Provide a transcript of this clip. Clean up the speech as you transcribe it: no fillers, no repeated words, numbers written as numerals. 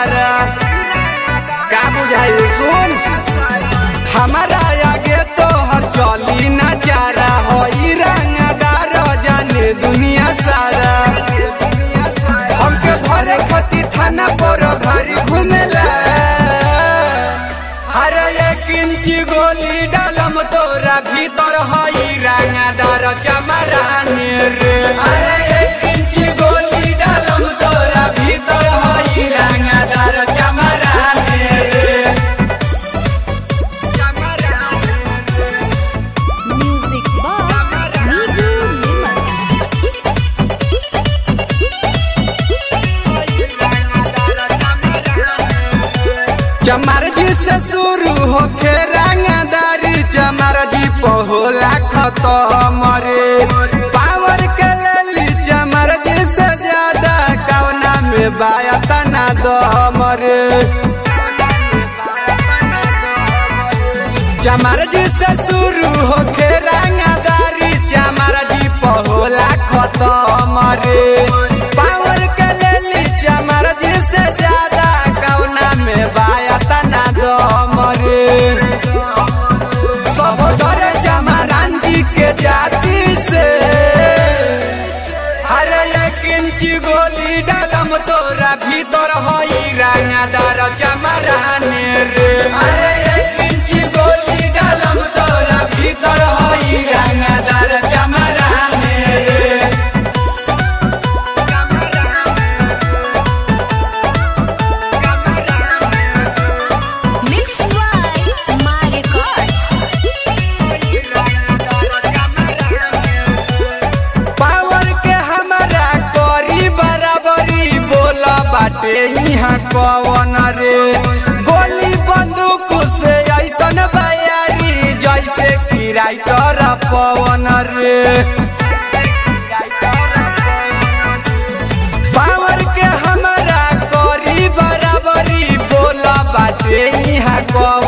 सारा का बुझाई सुन हमारा आगे तो हर चली न चारा होई रंगदार जाने दुनिया सारा हमके धरे खती थाना पर भारी घूमेला हर एक इंची गोली डालम तोरा भीतर हई रंगदार चमराने रे हर एक इंची गोली डालम तोरा भीतर हई रंगदार चमराने रे Music by Niju Liman. चमार जी से शुरू होके रंगदारी चमार जी पहोला खत्म रे पावर के लेली चमार जी से ज्यादा कवना में बायता ना दम रे चमार जी से शुरू होके रंगदारी चमार जी पहोला खत्म रे पावर के लेली चमार जी से ज्यादा कवना में बायता ना दम रे सब डरे चमारान जी के जाति से हर एक इंची गोली डालम तोरा भीतर हई रंगदार चमराने रे हर एक इंची गोली डालम तोरा भीतर हई रंगदार चमराने रे Mixed by My Records. Power के हमारा करी बराबरी बोला बाटे यहाँ कवन रे गोली बंदूक से ऐसन बयारी जैसे कि राइटर पवन रे पावर के हमारा करी बराबरी बोला बाटे यहाँ कवन